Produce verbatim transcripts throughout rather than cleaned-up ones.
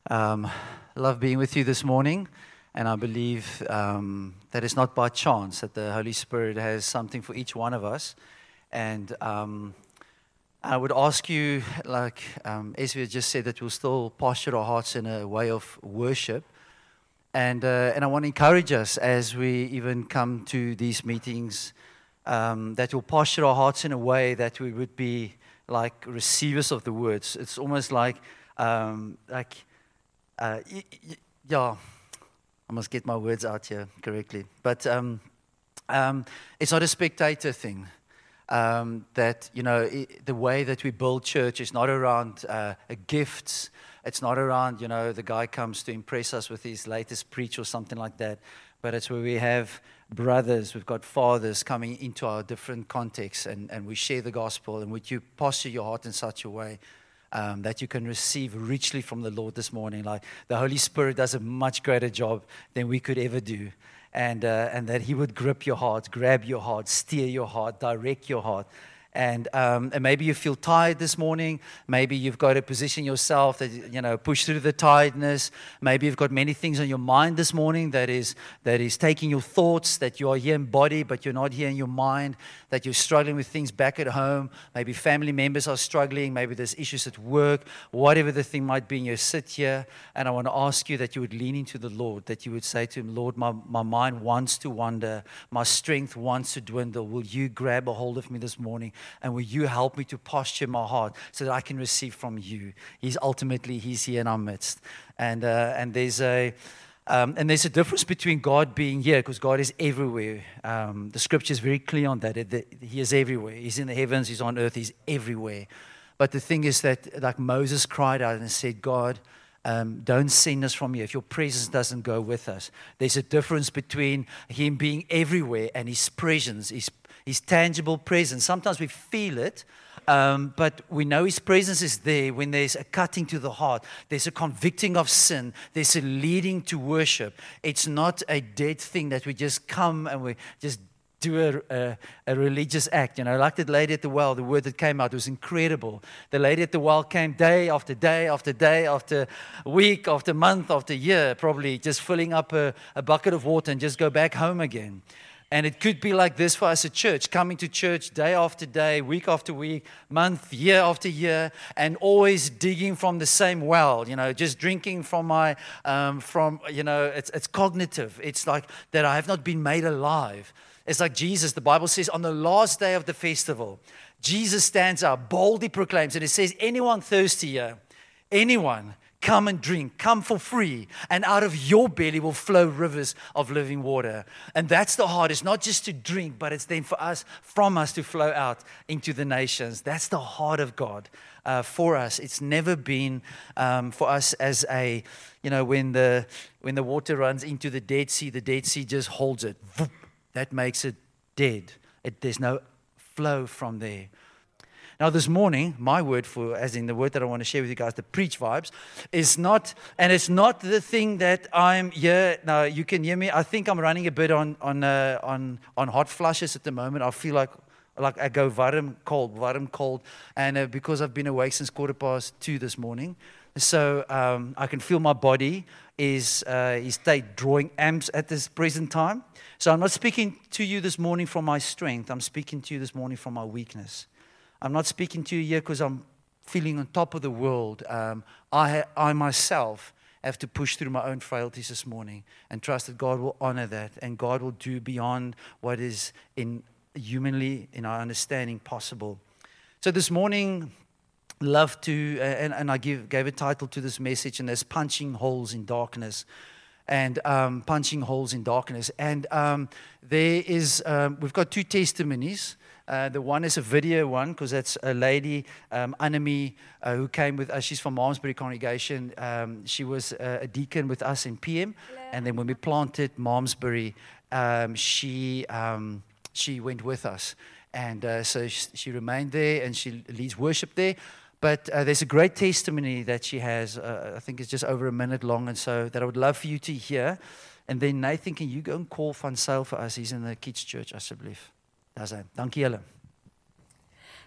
Um, love being with you this morning, and I believe um, that it's not by chance that the Holy Spirit has something for each one of us. And um, I would ask you, like um, Esvia just said, that we'll still posture our hearts in a way of worship. And uh, and I want to encourage us as we even come to these meetings, um, that we'll posture our hearts in a way that we would be like receivers of the words. It's almost like um, like. Uh, y- y- yeah, I must get my words out here correctly. But um, um, it's not a spectator thing. Um, that, you know, I the way that we build church is not around uh, gifts. It's not around, you know, the guy comes to impress us with his latest preach or something like that. But it's where we have brothers, we've got fathers coming into our different contexts, and, and we share the gospel. And would you posture your heart in such a way Um, that you can receive richly from the Lord this morning? Like the Holy Spirit does a much greater job than we could ever do. And, uh, and that He would grip your heart, grab your heart, steer your heart, direct your heart. And, um, and maybe you feel tired this morning. Maybe you've got to position yourself that, you know, push through the tiredness. Maybe you've got many things on your mind this morning that is that is taking your thoughts, that you are here in body, but you're not here in your mind, that you're struggling with things back at home. Maybe family members are struggling. Maybe there's issues at work. Whatever the thing might be, and you sit here, and I want to ask you that you would lean into the Lord, that you would say to Him, Lord, my, my mind wants to wander. My strength wants to dwindle. Will you grab a hold of me this morning? And will you help me to posture my heart so that I can receive from you? He's ultimately, He's here in our midst. And uh, and there's a um, and there's a difference between God being here, because God is everywhere. Um, the Scripture is very clear on that. It, that He is everywhere. He's in the heavens. He's on earth. He's everywhere. But the thing is that, like Moses cried out and said, God, Um, don't send us from here if your presence doesn't go with us. There's a difference between Him being everywhere and His presence, His, his tangible presence. Sometimes we feel it, um, but we know His presence is there when there's a cutting to the heart. There's a convicting of sin. There's a leading to worship. It's not a dead thing that we just come and we just do a, a, a religious act, you know, like that lady at the well. The word that came out was incredible. The lady at the well came day after day after day after week after month after year, probably just filling up a, a bucket of water and just go back home again. And it could be like this for us at church, coming to church day after day, week after week, month, year after year, and always digging from the same well, you know, just drinking from my, um, from, you know, it's, it's cognitive. It's like that I have not been made alive. It's like Jesus, the Bible says, on the last day of the festival, Jesus stands up, boldly proclaims, and it says, anyone thirsty here, anyone, come and drink, come for free, and out of your belly will flow rivers of living water. And that's the heart. It's not just to drink, but it's then for us, from us to flow out into the nations. That's the heart of God uh, for us. It's never been um, for us as a, you know, when the when the water runs into the Dead Sea, the Dead Sea just holds it. That makes it dead. It, there's no flow from there. Now this morning, my word for, as in the word that I want to share with you guys, the preach vibes, is not, and it's not the thing that I'm here. Now you can hear me. I think I'm running a bit on on uh, on on hot flushes at the moment. I feel like like I go warm, cold, warm, cold, and uh, because I've been awake since quarter past two this morning, so um, I can feel my body is uh, is state drawing amps at this present time. So I'm not speaking to you this morning from my strength. I'm speaking to you this morning from my weakness. I'm not speaking to you here because I'm feeling on top of the world. Um, I, I myself have to push through my own frailties this morning and trust that God will honor that, and God will do beyond what is in humanly, in our understanding, possible. So this morning, love to, uh, and, and I give, gave a title to this message, and there's punching holes in darkness. And um, punching holes in darkness. And um, there is, um, we've got two testimonies. Uh, the one is a video one, because that's a lady, um, Annemie, uh, who came with us. She's from Malmesbury congregation. Um, she was uh, a deacon with us in P M. Hello. And then when we planted Malmesbury, um, she um, she went with us. And uh, so she, she remained there, and she leads worship there. But uh, there's a great testimony that she has. Uh, I think it's just over a minute long, and so that I would love for you to hear. And then Nathan, can you go and call Van Sail for us? He's in the kids' church, asseblief. Daar is hy. Dankie julle.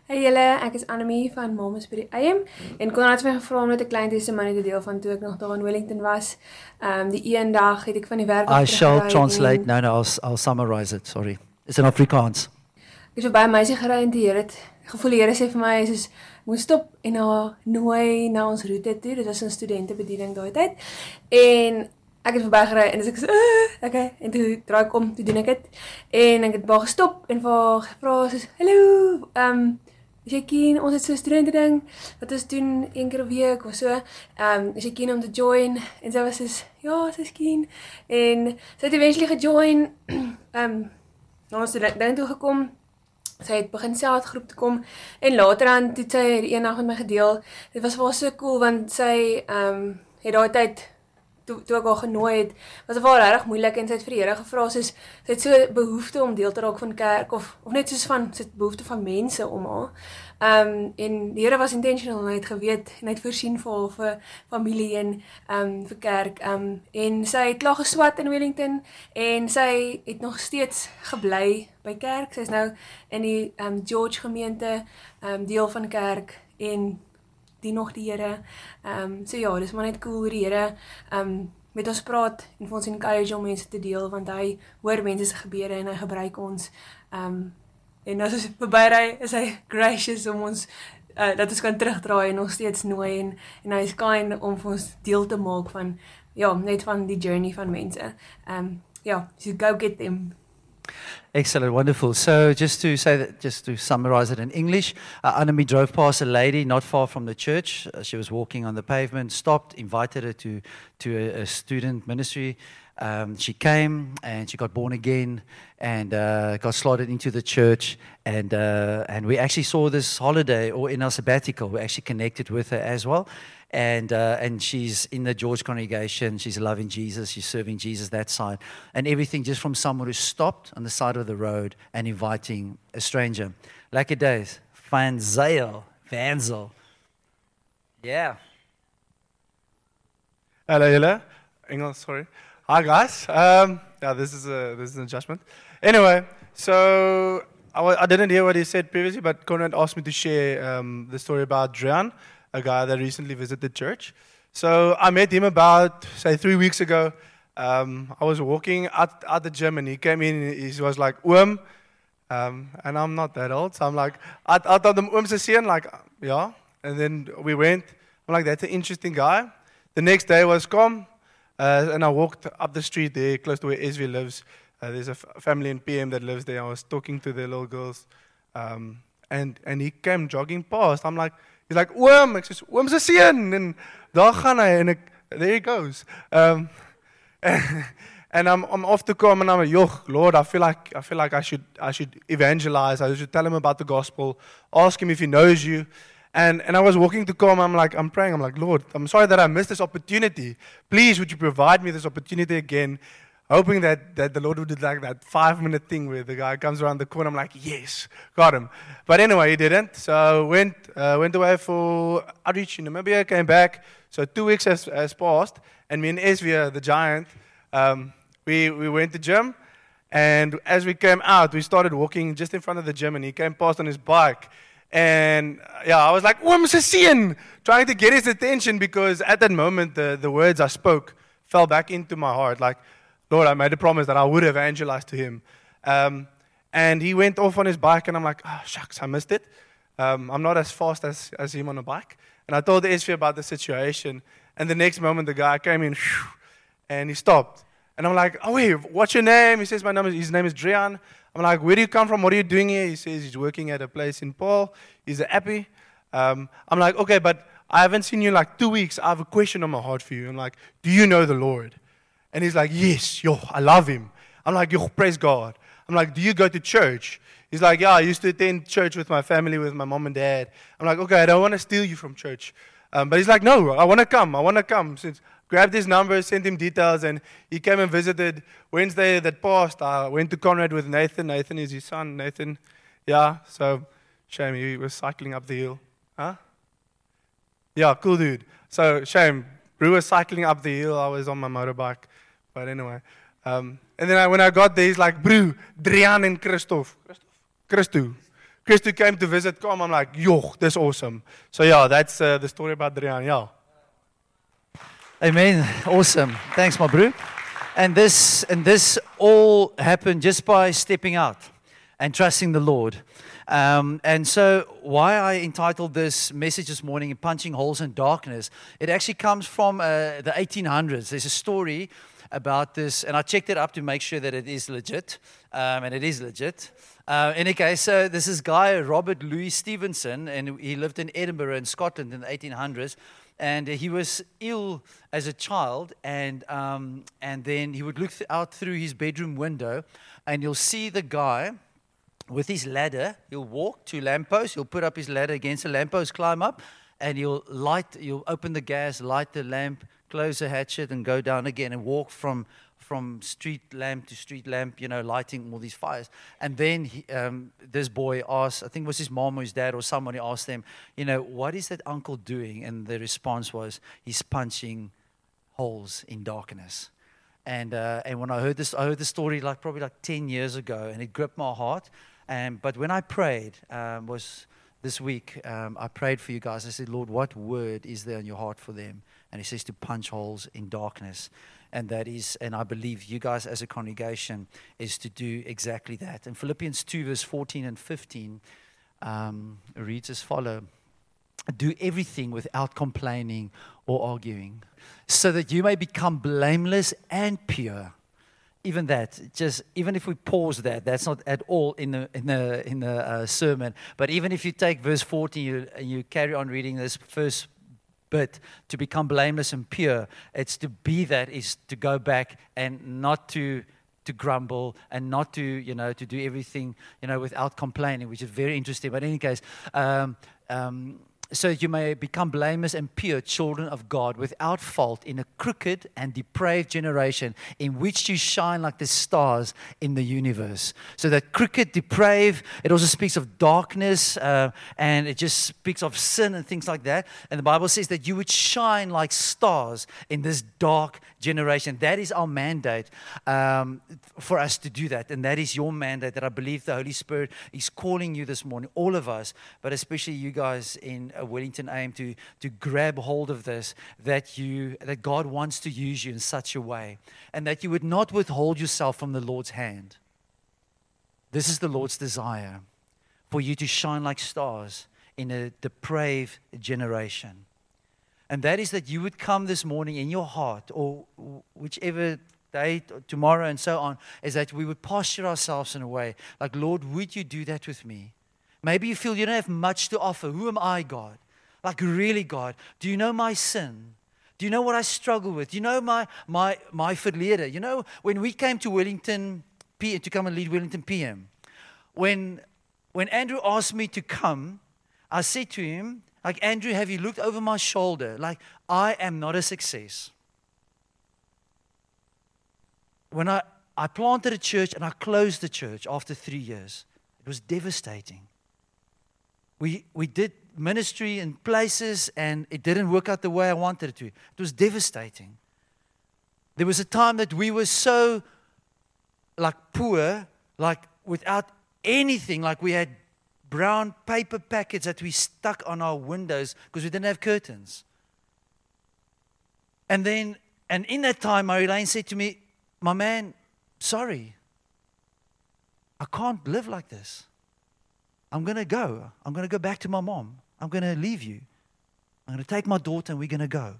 Hey julle, ek is Annemie van Mamas by die I M en Konrad het my gevra om net 'n klein testimonie te deel van toe ek nog daar in Wellington was. Um die een dag het ek van die werk af I shall teruggery translate. en No, no, I'll, I'll summarize it. Sorry. It's in Afrikaans. Ek het verby 'n meisie gery en die Here het gevoel die Here sê vir my soos moes stop en haar nooi na ons roete toe. Dit was 'n studentebediening daai tyd. En ek het verby gery en dis ek so, uh, okay, en toe draai ek om, toe doen ek dit. En ek het baie gestop en vir haar gevra soos, "Hallo, um is jy keen, ons het so 'n studente ding wat ons doen een keer 'n week of so. Um is jy keen om te join?" En sy was soos, "Ja, sy is keen." En sy het eventually gejoin. um na ons ding toe gekom. Sy het begin selfgroep te kom en later aan toe sy die een nag met my gedeel. Dit was vir haar so cool want sy um het daai tyd toe toe ek haar genooi het, was dit vir haar regtig moeilik en sy het vir die Here gevra soos sy het so behoefte om deel te raak van kerk of of net soos van sy het behoefte van mense om haar. Um en die Here was intentional en hy het geweet en hy het voorsien vir haar vir familie en um vir kerk. Um en sy het klaar geswat in Wellington en sy het nog steeds gebly by kerk. Sy is nou in die um George gemeente um deel van kerk en die nog die Here. Um so ja, dis maar net cool hoe die Here um met ons praat en vir ons encourage om mense te deel want hy hoor mense se gebede en hy gebruik ons. Um en as ons verbyry is hy gracious om ons uh, dat ons kan terugdraai en nog steeds nooi en en hy is kind om vir ons deel te maak van ja, net van die journey van mense. Um ja, so go get them. Excellent, wonderful. So just to say that, just to summarize it in English, uh, Annemie drove past a lady not far from the church. Uh, she was walking on the pavement, stopped, invited her to, to a, a student ministry. Um, she came and she got born again and uh, got slotted into the church. And, uh, and we actually saw this holiday, or in our sabbatical, we actually connected with her as well. And uh, and she's in the George congregation. She's loving Jesus. She's serving Jesus that side, and everything just from someone who stopped on the side of the road and inviting a stranger. Lekker days, Van Zyl, Vanzel. Yeah. Hello, hello. English, sorry. Hi, guys. Um, yeah, this is a this is an adjustment. Anyway, so I, w- I didn't hear what he said previously, but Conrad asked me to share um, the story about Drian, a guy that recently visited church. So I met him about, say, three weeks ago. Um, I was walking at, at the gym, and he came in, and he was like, Oom, um, and I'm not that old, so I'm like, I thought the Oom se seun, like, yeah. And then we went. I'm like, that's an interesting guy. The next day was come, uh, and I walked up the street there, close to where S V lives. Uh, there's a f- family in P M that lives there. I was talking to their little girls, um, and and he came jogging past. I'm like, he's like, Oom, ek sê, Oom se seun, en daar gaan hy, en ek, there he goes. Um, and and I'm I'm off to come, and I'm like, Joch, Lord, I feel like I feel like I should I should evangelize. I should tell him about the gospel, ask him if he knows you. And and I was walking to come, I'm like, I'm praying, I'm like, Lord, I'm sorry that I missed this opportunity. Please, would you provide me this opportunity again? Hoping that, that the Lord would do like that five-minute thing where the guy comes around the corner. I'm like, yes, got him. But anyway, he didn't. So went uh, went away for outreach in Namibia, came back. So two weeks has, has passed, and me and Esvia, the giant, um, we, we went to gym. And as we came out, we started walking just in front of the gym, and he came past on his bike. And uh, yeah, I was like, Oom se seun, trying to get his attention, because at that moment, the, the words I spoke fell back into my heart. Like, Lord, I made a promise that I would evangelize to him. Um, and he went off on his bike, and I'm like, oh, shucks, I missed it. Um, I'm not as fast as, as him on a bike. And I told Esvia about the situation. And the next moment, the guy came in, whew, and he stopped. And I'm like, oh, wait, what's your name? He says, my name is, his name is Drian. I'm like, where do you come from? What are you doing here? He says he's working at a place in Paul. He's an appy. Um, I'm like, okay, but I haven't seen you in like two weeks. I have a question on my heart for you. I'm like, do you know the Lord? And he's like, yes, yo, I love him. I'm like, yo, praise God. I'm like, do you go to church? He's like, yeah, I used to attend church with my family, with my mom and dad. I'm like, okay, I don't want to steal you from church. Um, but he's like, no, I want to come. I want to come. So grabbed his number, sent him details, and he came and visited. Wednesday that passed, I went to Conrad with Nathan. Nathan is his son, Nathan. Yeah, so shame, he was cycling up the hill. Huh? Yeah, cool dude. So shame, Brew was cycling up the hill. I was on my motorbike. But anyway, um, and then I, when I got there, he's like, Brew, Drian and Christoph. Christoph? Christo. Christy came to visit, come, I'm like, yo, that's awesome. So yeah, that's uh, the story about Drian, yeah. Amen. Awesome. Thanks, my bro. And this and this all happened just by stepping out and trusting the Lord. Um, and so why I entitled this message this morning, Punching Holes in Darkness, it actually comes from uh, the eighteen hundreds. There's a story about this, and I checked it up to make sure that it is legit, um, and it is legit. Uh, in any case, so this is guy Robert Louis Stevenson, and he lived in Edinburgh in Scotland in the eighteen hundreds, and he was ill as a child, and um, and then he would look th- out through his bedroom window, and you'll see the guy with his ladder. He'll walk to lamppost, he'll put up his ladder against the lamppost, climb up, and he'll light, he'll open the gas, light the lamp, close the hatchet, and go down again and walk from from street lamp to street lamp, you know, lighting all these fires. And then he, um, this boy asked, I think it was his mom or his dad or somebody asked them, you know, what is that uncle doing? And the response was, he's punching holes in darkness. And uh, and when I heard this, I heard the story like probably like ten years ago, and it gripped my heart. And but when I prayed, um, was this week, um, I prayed for you guys. I said, Lord, what word is there in your heart for them? And he says to punch holes in darkness. And that is, and I believe you guys as a congregation is to do exactly that. In Philippians two, verse fourteen and fifteen, um, reads as follow. Do everything without complaining or arguing, so that you may become blameless and pure. Even that, just even if we pause that, that's not at all in the in the in the uh, sermon. But even if you take verse fourteen you, and you carry on reading this first bit, to become blameless and pure, it's to be that is to go back and not to to grumble and not to you know to do everything you know without complaining, which is very interesting. But in any case. Um, um, So you may become blameless and pure children of God without fault in a crooked and depraved generation in which you shine like the stars in the universe. So that crooked, depraved, it also speaks of darkness uh, and it just speaks of sin and things like that. And the Bible says that you would shine like stars in this dark generation. That is our mandate um, for us to do that. And that is your mandate that I believe the Holy Spirit is calling you this morning, all of us, but especially you guys in Wellington A M to to grab hold of this, that you that God wants to use you in such a way, and that you would not withhold yourself from the Lord's hand. This is the Lord's desire, for you to shine like stars in a depraved generation. And that is that you would come this morning in your heart, or whichever day, tomorrow and so on, is that we would posture ourselves in a way like, Lord, would you do that with me? Maybe you feel you don't have much to offer. Who am I, God? Like, really, God? Do you know my sin? Do you know what I struggle with? Do you know my my my verlede? You know, when we came to Wellington P M, to come and lead Wellington P M, when when Andrew asked me to come, I said to him, like, Andrew, have you looked over my shoulder? Like, I am not a success. When I, I planted a church and I closed the church after three years, it was devastating. We we did ministry in places and it didn't work out the way I wanted it to. It was devastating. There was a time that we were so like poor, like without anything, like we had brown paper packets that we stuck on our windows because we didn't have curtains. And then, and in that time, Marilyn said to me, my man, sorry, I can't live like this. I'm going to go. I'm going to go back to my mom. I'm going to leave you. I'm going to take my daughter and we're going to go.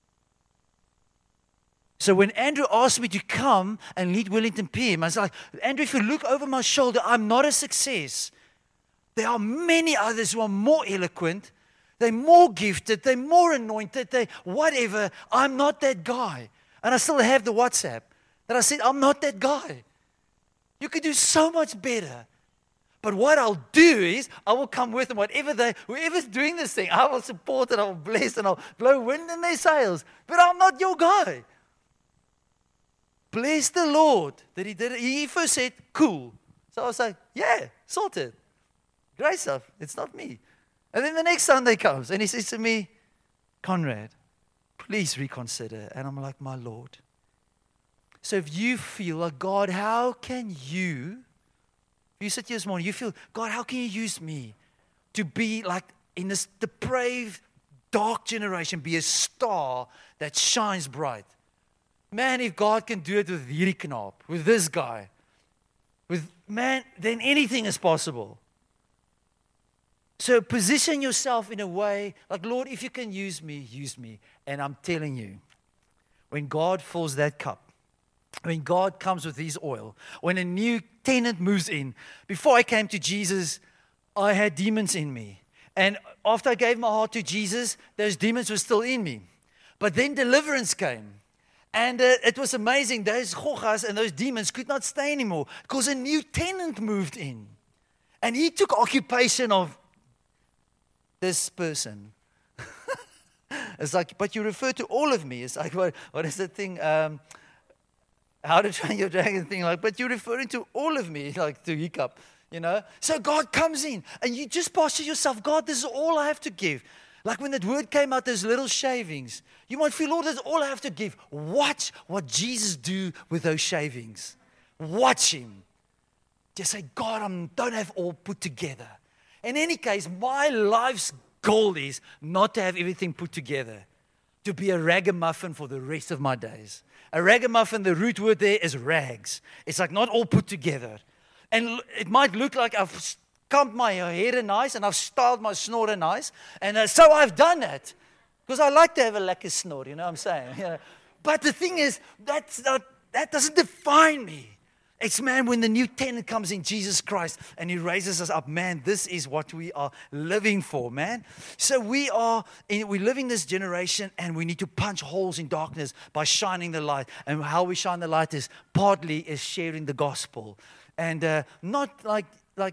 So when Andrew asked me to come and lead Wellington P M, I was like, Andrew, if you look over my shoulder, I'm not a success. There are many others who are more eloquent. They're more gifted. They're more anointed. They whatever. I'm not that guy. And I still have the WhatsApp that I said, I'm not that guy. You could do so much better. But what I'll do is, I will come with them, whatever they, whoever's doing this thing, I will support and I will bless and I'll blow wind in their sails. But I'm not your guy. Bless the Lord that he did it. He first said, cool. So I was like, yeah, sorted. Great stuff. It's not me. And then the next Sunday comes and he says to me, Conrad, please reconsider. And I'm like, my Lord. So if you feel like, God, how can you You sit here this morning, you feel, God, how can you use me to be like in this depraved, dark generation, be a star that shines bright? Man, if God can do it with hierdie knaap, with this guy, with man, then anything is possible. So position yourself in a way, like, Lord, if you can use me, use me. And I'm telling you, when God fills that cup, when God comes with His oil, when a new tenant moves in, before I came to Jesus, I had demons in me. And after I gave my heart to Jesus, those demons were still in me. But then deliverance came. And uh, it was amazing. Those chochas and those demons could not stay anymore because a new tenant moved in. And he took occupation of this person. It's like, but you refer to all of me. It's like, what, what is that thing? Um, how to train your dragon thing? Like, but you're referring to all of me, like to hiccup, you know? So God comes in and you just posture yourself, God, this is all I have to give. Like when that word came out, those little shavings. You might feel, Lord, that's all I have to give. Watch what Jesus do with those shavings. Watch Him. Just say, God, I don't have all put together. In any case, my life's goal is not to have everything put together. To be a ragamuffin for the rest of my days. A ragamuffin, the root word there is rags. It's like not all put together. And it might look like I've combed my hair nice and I've styled my snore nice. And uh, so I've done that. Because I like to have a lekker snore, you know what I'm saying? You know? But the thing is, that's not, that doesn't define me. It's, man, when the new tenant comes in, Jesus Christ, and He raises us up, man, this is what we are living for, man. So we are, in, we live in this generation, and we need to punch holes in darkness by shining the light. And how we shine the light is partly is sharing the gospel. And uh, not like, like,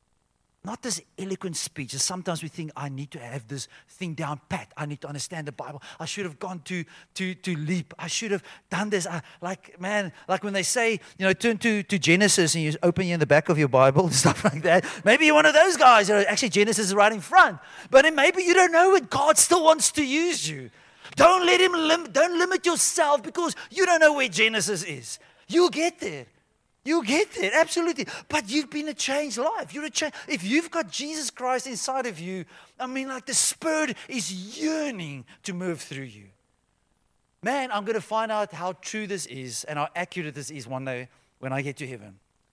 not this eloquent speech. Sometimes we think, I need to have this thing down pat. I need to understand the Bible. I should have gone to to to Leap. I should have done this. I, like, man, like when they say, you know, turn to, to Genesis and you open in the back of your Bible and stuff like that. Maybe you're one of those guys. You know, actually, Genesis is right in front. But then maybe you don't know it. God still wants to use you. Don't let Him lim- don't limit yourself because you don't know where Genesis is. You'll get there. You get it, absolutely. But you've been a changed life. You're a change. If you've got Jesus Christ inside of you, I mean, like the Spirit is yearning to move through you. Man, I'm going to find out how true this is and how accurate this is one day when I get to heaven.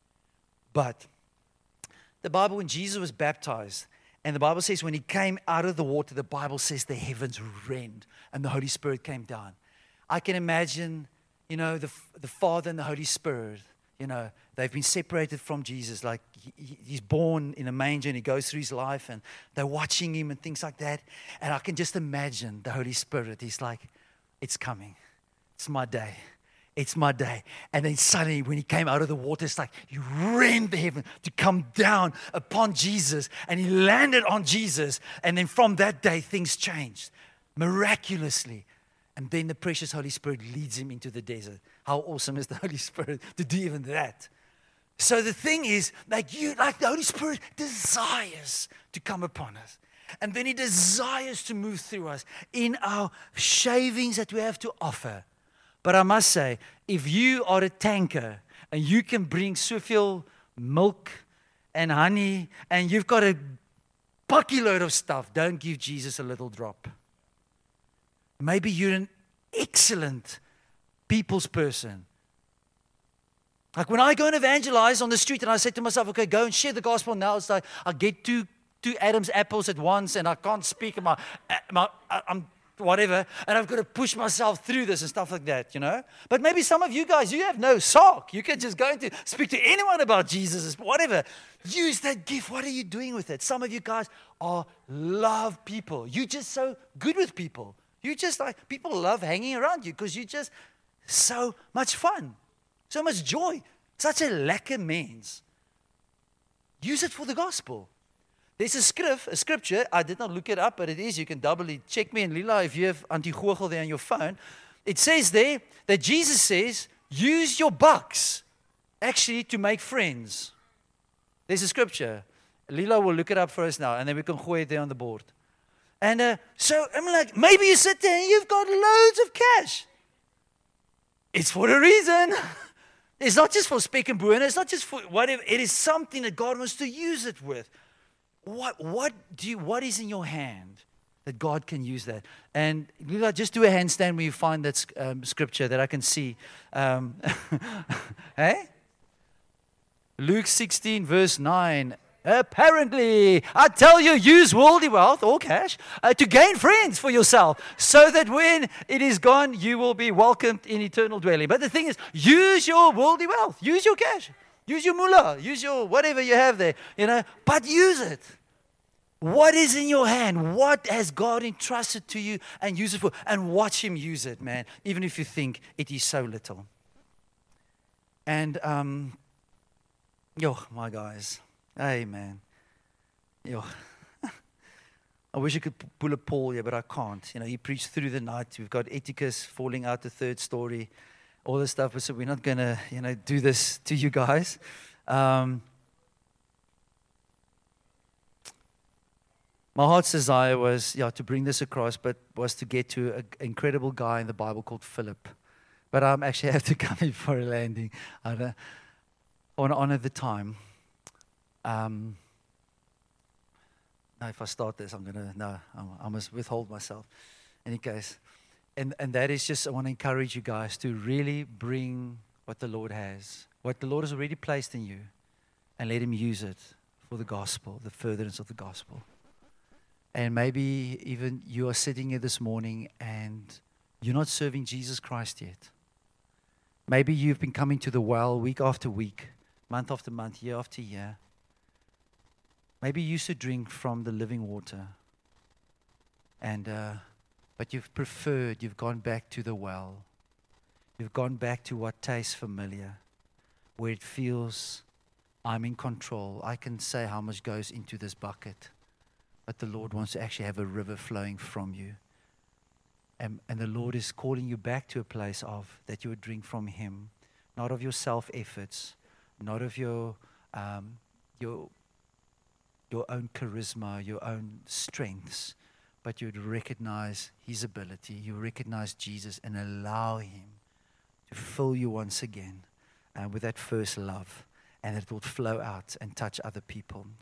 But the Bible, when Jesus was baptized, and the Bible says when He came out of the water, the Bible says the heavens rent and the Holy Spirit came down. I can imagine, you know, the, the Father and the Holy Spirit. You know, they've been separated from Jesus. Like he, he's born in a manger and He goes through His life and they're watching Him and things like that. And I can just imagine the Holy Spirit. He's like, it's coming. It's my day. It's my day. And then suddenly when He came out of the water, it's like He rent the heaven to come down upon Jesus. And He landed on Jesus. And then from that day, things changed miraculously. And then the precious Holy Spirit leads Him into the desert. How awesome is the Holy Spirit to do even that? So the thing is, like you, like the Holy Spirit desires to come upon us. And then He desires to move through us in our shavings that we have to offer. But I must say, if you are a tanker and you can bring soveel milk and honey and you've got a bucket load of stuff, don't give Jesus a little drop. Maybe you're an excellent people's person. Like when I go and evangelize on the street and I say to myself, okay, go and share the gospel now. It's like I get two two Adam's apples at once and I can't speak. And my, my, I'm whatever. And I've got to push myself through this and stuff like that, you know. But maybe some of you guys, you have no sock. You can just go into speak to anyone about Jesus, whatever. Use that gift. What are you doing with it? Some of you guys are love people. You're just so good with people. You just like, people love hanging around you because you're just so much fun, so much joy, such a lekker mens. Use it for the gospel. There's a script, a scripture, I did not look it up, but it is, you can doubly check me and Lila if you have Antigogel there on your phone. It says there that Jesus says, use your bucks actually to make friends. There's a scripture. Lila will look it up for us now, and then we can go it there on the board. And uh, so I'm like, maybe you sit there and you've got loads of cash. It's for a reason. It's not just for Spek and Boone. It's not just for whatever. It is something that God wants to use it with. What, what, do you, what is in your hand that God can use that? And just do a handstand when you find that um, scripture that I can see. Um, hey? Luke sixteen, verse nine. Apparently, I tell you, use worldly wealth or cash uh, to gain friends for yourself, so that when it is gone, you will be welcomed in eternal dwelling. But the thing is, use your worldly wealth, use your cash, use your mullah, use your whatever you have there, you know, but use it. What is in your hand? What has God entrusted to you, and use it for? And watch Him use it, man, even if you think it is so little. And, um, yo, my guys. Hey, man. Yo. I wish I could p- pull a Paul here, but I can't. You know, he preached through the night. We've got Etiquus falling out the third story, all this stuff. So we're not going to, you know, do this to you guys. Um, my heart's desire was, yeah, to bring this across, but was to get to an incredible guy in the Bible called Philip. But I um, actually have to come in for a landing. I, don't, I want to honor the time. Um, no, if I start this, I'm going to, no, I must withhold myself. In any case, and, and that is just, I want to encourage you guys to really bring what the Lord has, what the Lord has already placed in you, and let Him use it for the gospel, the furtherance of the gospel. And maybe even you are sitting here this morning and you're not serving Jesus Christ yet. Maybe you've been coming to the well week after week, month after month, year after year. Maybe you used to drink from the living water, and uh, but you've preferred, you've gone back to the well. You've gone back to what tastes familiar, where it feels, I'm in control. I can say how much goes into this bucket, but the Lord wants to actually have a river flowing from you. And, and the Lord is calling you back to a place of, that you would drink from Him, not of your self-efforts, not of your um, your your own charisma, your own strengths, but you'd recognize His ability. You recognize Jesus and allow Him to fill you once again uh, with that first love, and it will flow out and touch other people.